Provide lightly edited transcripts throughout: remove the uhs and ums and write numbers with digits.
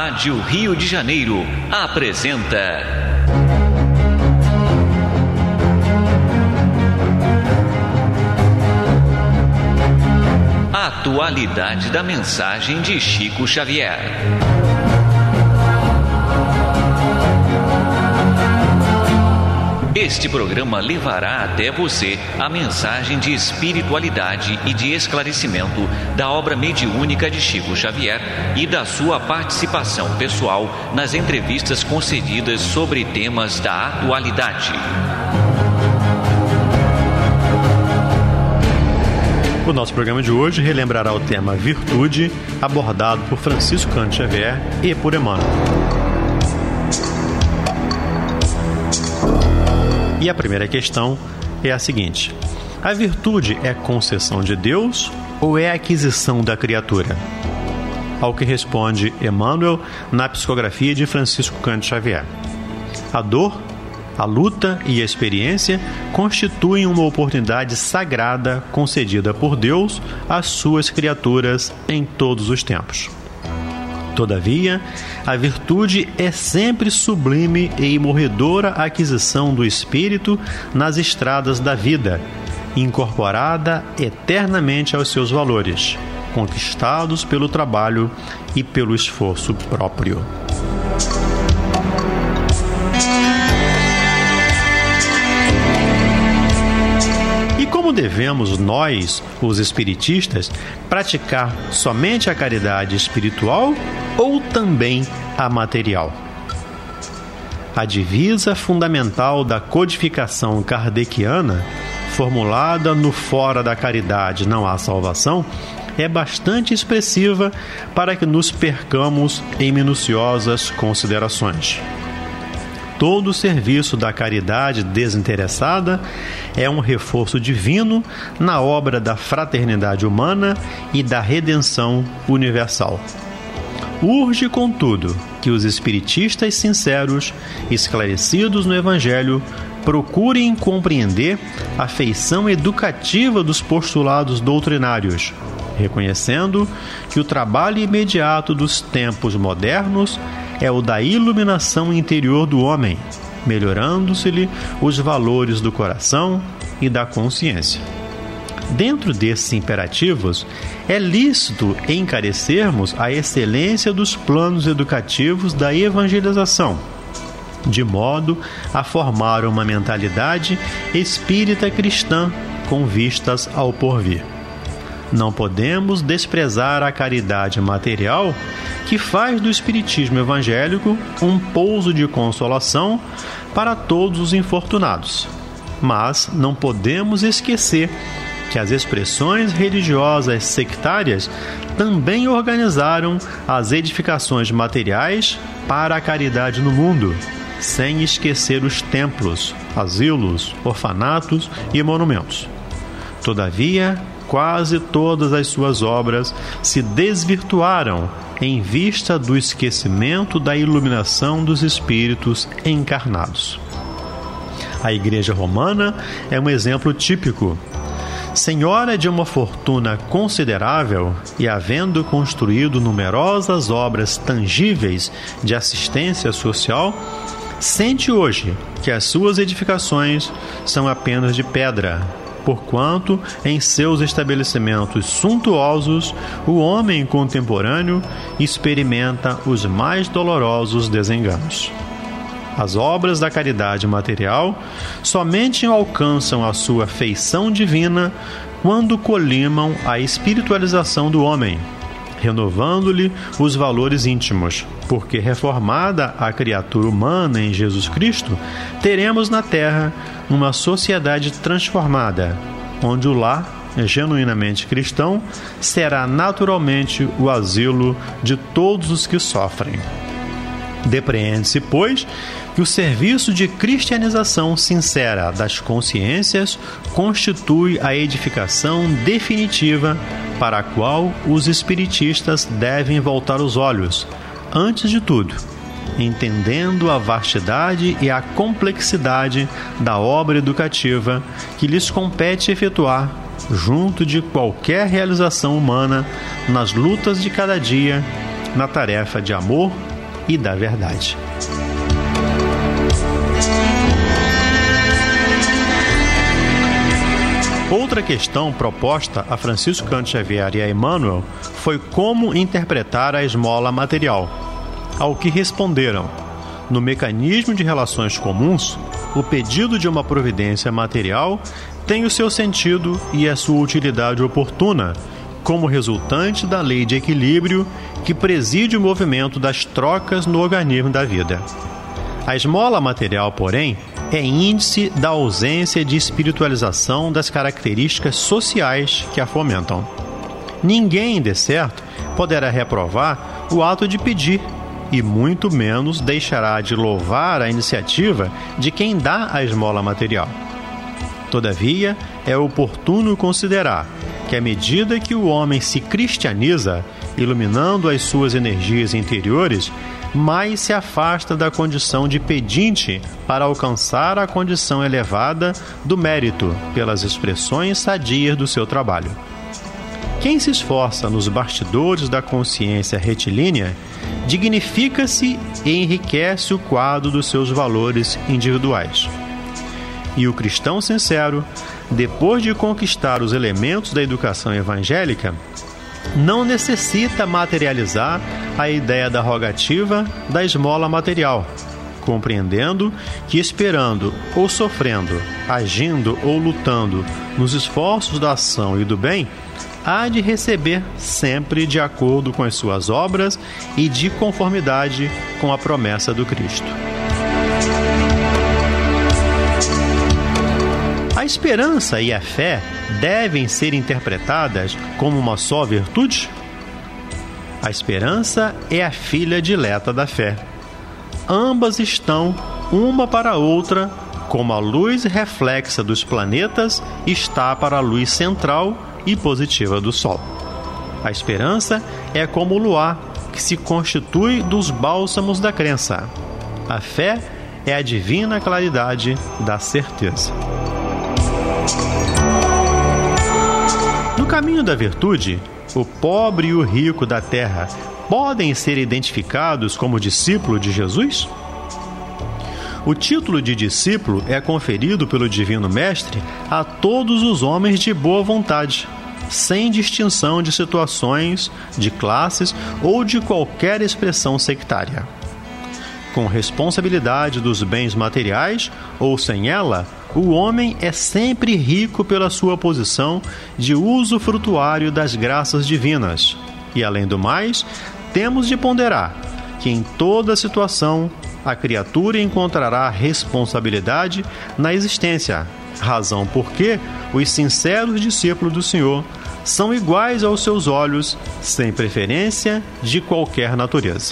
Rádio Rio de Janeiro apresenta Atualidade da mensagem de Chico Xavier. Este programa levará até você a mensagem de espiritualidade e de esclarecimento da obra mediúnica de Chico Xavier e da sua participação pessoal nas entrevistas concedidas sobre temas da atualidade. O nosso programa de hoje relembrará o tema Virtude, abordado por Francisco Cândido Xavier e por Emmanuel. E a primeira questão é a seguinte: a virtude é concessão de Deus ou é aquisição da criatura? Ao que responde Emmanuel na psicografia de Francisco Cândido Xavier: a dor, a luta e a experiência constituem uma oportunidade sagrada concedida por Deus às suas criaturas em todos os tempos. Todavia, a virtude é sempre sublime e imorredora aquisição do espírito nas estradas da vida, incorporada eternamente aos seus valores, conquistados pelo trabalho e pelo esforço próprio. Como devemos nós, os espiritistas, praticar somente a caridade espiritual ou também a material? A divisa fundamental da codificação kardeciana, formulada no Fora da Caridade Não Há Salvação, é bastante expressiva para que nos percamos em minuciosas considerações. Todo o serviço da caridade desinteressada é um reforço divino na obra da fraternidade humana e da redenção universal. Urge, contudo, que os espiritistas sinceros, esclarecidos no Evangelho, procurem compreender a feição educativa dos postulados doutrinários, reconhecendo que o trabalho imediato dos tempos modernos é o da iluminação interior do homem, melhorando-se-lhe os valores do coração e da consciência. Dentro desses imperativos, é lícito encarecermos a excelência dos planos educativos da evangelização, de modo a formar uma mentalidade espírita cristã com vistas ao porvir. Não podemos desprezar a caridade material que faz do espiritismo evangélico um pouso de consolação para todos os infortunados. Mas não podemos esquecer que as expressões religiosas sectárias também organizaram as edificações materiais para a caridade no mundo, sem esquecer os templos, asilos, orfanatos e monumentos. Todavia, quase todas as suas obras se desvirtuaram em vista do esquecimento da iluminação dos espíritos encarnados. A Igreja Romana é um exemplo típico. Senhora de uma fortuna considerável e havendo construído numerosas obras tangíveis de assistência social, sente hoje que as suas edificações são apenas de pedra, porquanto em seus estabelecimentos suntuosos o homem contemporâneo experimenta os mais dolorosos desenganos. As obras da caridade material somente alcançam a sua feição divina quando colimam a espiritualização do homem, renovando-lhe os valores íntimos, porque reformada a criatura humana em Jesus Cristo, teremos na Terra uma sociedade transformada, onde o lar, genuinamente cristão, será naturalmente o asilo de todos os que sofrem. Depreende-se, pois, que o serviço de cristianização sincera das consciências constitui a edificação definitiva para a qual os espiritistas devem voltar os olhos, antes de tudo, entendendo a vastidade e a complexidade da obra educativa que lhes compete efetuar junto de qualquer realização humana nas lutas de cada dia, na tarefa de amor e da verdade. Outra questão proposta a Francisco Cândido Xavier e a Emmanuel foi como interpretar a esmola material, ao que responderam: no mecanismo de relações comuns, o pedido de uma providência material tem o seu sentido e a sua utilidade oportuna, como resultante da lei de equilíbrio que preside o movimento das trocas no organismo da vida. A esmola material, porém, é índice da ausência de espiritualização das características sociais que a fomentam. Ninguém, de certo, poderá reprovar o ato de pedir, e muito menos deixará de louvar a iniciativa de quem dá a esmola material. Todavia, é oportuno considerar que, à medida que o homem se cristianiza, iluminando as suas energias interiores, mais se afasta da condição de pedinte para alcançar a condição elevada do mérito pelas expressões sadias do seu trabalho. Quem se esforça nos bastidores da consciência retilínea dignifica-se e enriquece o quadro dos seus valores individuais. E o cristão sincero, depois de conquistar os elementos da educação evangélica, não necessita materializar a ideia da rogativa da esmola material, compreendendo que esperando ou sofrendo, agindo ou lutando nos esforços da ação e do bem, há de receber sempre de acordo com as suas obras e de conformidade com a promessa do Cristo. A esperança e a fé devem ser interpretadas como uma só virtude? A esperança é a filha dileta da fé. Ambas estão uma para a outra, como a luz reflexa dos planetas está para a luz central e positiva do Sol. A esperança é como o luar, que se constitui dos bálsamos da crença. A fé é a divina claridade da certeza. No caminho da virtude, o pobre e o rico da terra podem ser identificados como discípulo de Jesus? O título de discípulo é conferido pelo Divino Mestre a todos os homens de boa vontade, sem distinção de situações, de classes ou de qualquer expressão sectária. Com responsabilidade dos bens materiais ou sem ela, o homem é sempre rico pela sua posição de usufrutuário das graças divinas. E, além do mais, temos de ponderar que em toda situação a criatura encontrará responsabilidade na existência, razão porque os sinceros discípulos do Senhor são iguais aos seus olhos, sem preferência de qualquer natureza.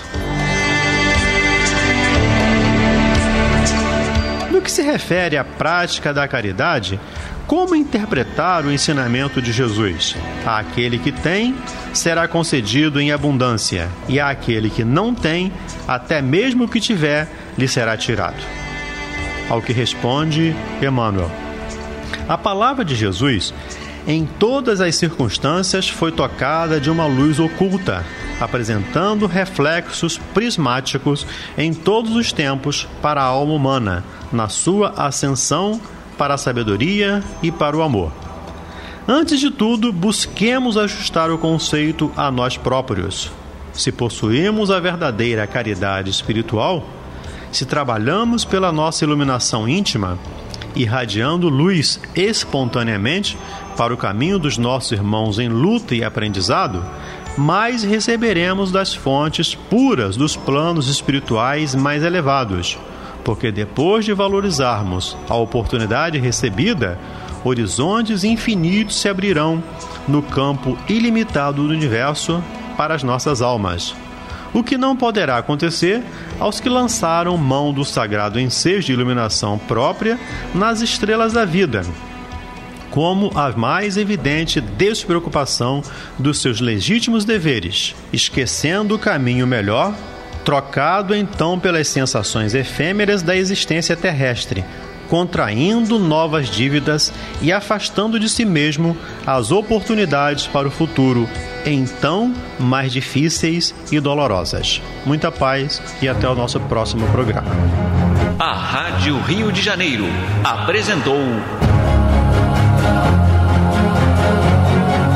No que se refere à prática da caridade, como interpretar o ensinamento de Jesus? Àquele que tem, será concedido em abundância, e àquele que não tem, até mesmo o que tiver, lhe será tirado. Ao que responde Emmanuel: a palavra de Jesus, em todas as circunstâncias, foi tocada de uma luz oculta, apresentando reflexos prismáticos em todos os tempos para a alma humana, na sua ascensão para a sabedoria e para o amor. Antes de tudo, busquemos ajustar o conceito a nós próprios. Se possuímos a verdadeira caridade espiritual, se trabalhamos pela nossa iluminação íntima, irradiando luz espontaneamente para o caminho dos nossos irmãos em luta e aprendizado, mais receberemos das fontes puras dos planos espirituais mais elevados, porque depois de valorizarmos a oportunidade recebida, horizontes infinitos se abrirão no campo ilimitado do universo para as nossas almas, o que não poderá acontecer aos que lançaram mão do sagrado ensejo de iluminação própria nas estrelas da vida, como a mais evidente despreocupação dos seus legítimos deveres, esquecendo o caminho melhor, trocado então pelas sensações efêmeras da existência terrestre, contraindo novas dívidas e afastando de si mesmo as oportunidades para o futuro, então mais difíceis e dolorosas. Muita paz e até o nosso próximo programa. A Rádio Rio de Janeiro apresentou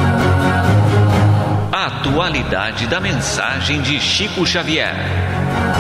a atualidade da mensagem de Chico Xavier.